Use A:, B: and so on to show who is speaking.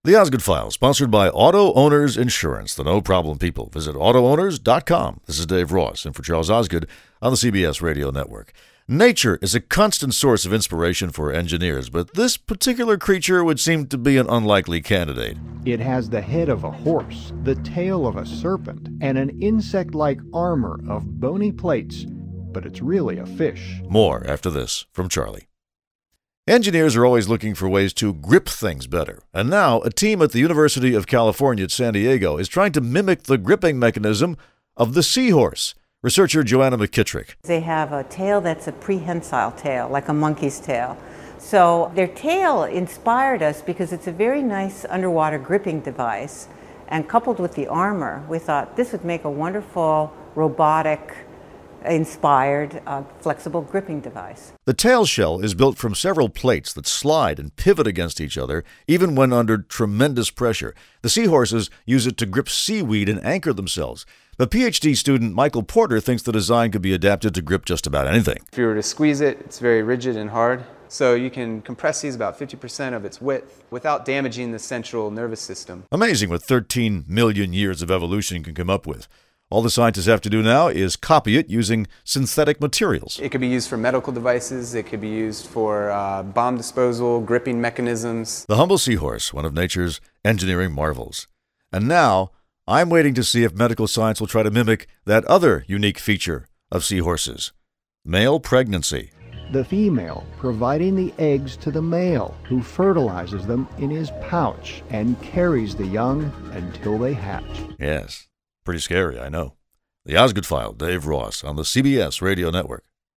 A: The Osgood File, sponsored by Auto Owners Insurance, the no-problem people. Visit AutoOwners.com. This is Dave Ross, and for Charles Osgood on the CBS Radio Network. Nature is a constant source of inspiration for engineers, but this particular creature would seem to be an unlikely candidate.
B: It has the head of a horse, the tail of a serpent, and an insect-like armor of bony plates, but it's really a fish.
A: More after this from Charlie. Engineers are always looking for ways to grip things better, and now a team at the University of California at San Diego is trying to mimic the gripping mechanism of the seahorse. Researcher Joanna McKittrick.
C: They have a tail that's a prehensile tail, like a monkey's tail. So their tail inspired us because it's a very nice underwater gripping device, and coupled with the armor, we thought this would make a wonderful robotic inspired flexible gripping device.
A: The tail shell is built from several plates that slide and pivot against each other, even when under tremendous pressure. The seahorses use it to grip seaweed and anchor themselves. But PhD student Michael Porter thinks the design could be adapted to grip just about anything.
D: If you were to squeeze it, it's very rigid and hard. So you can compress these about 50% of its width without damaging the central nervous system.
A: Amazing what 13 million years of evolution can come up with. All the scientists have to do now is copy it using synthetic materials.
D: It could be used for medical devices. It could be used for bomb disposal, gripping mechanisms.
A: The humble seahorse, one of nature's engineering marvels. And now, I'm waiting to see if medical science will try to mimic that other unique feature of seahorses, male pregnancy.
B: The female providing the eggs to the male, who fertilizes them in his pouch and carries the young until they hatch.
A: Yes. Pretty scary, I know. The Osgood File, Dave Ross, on the CBS Radio Network.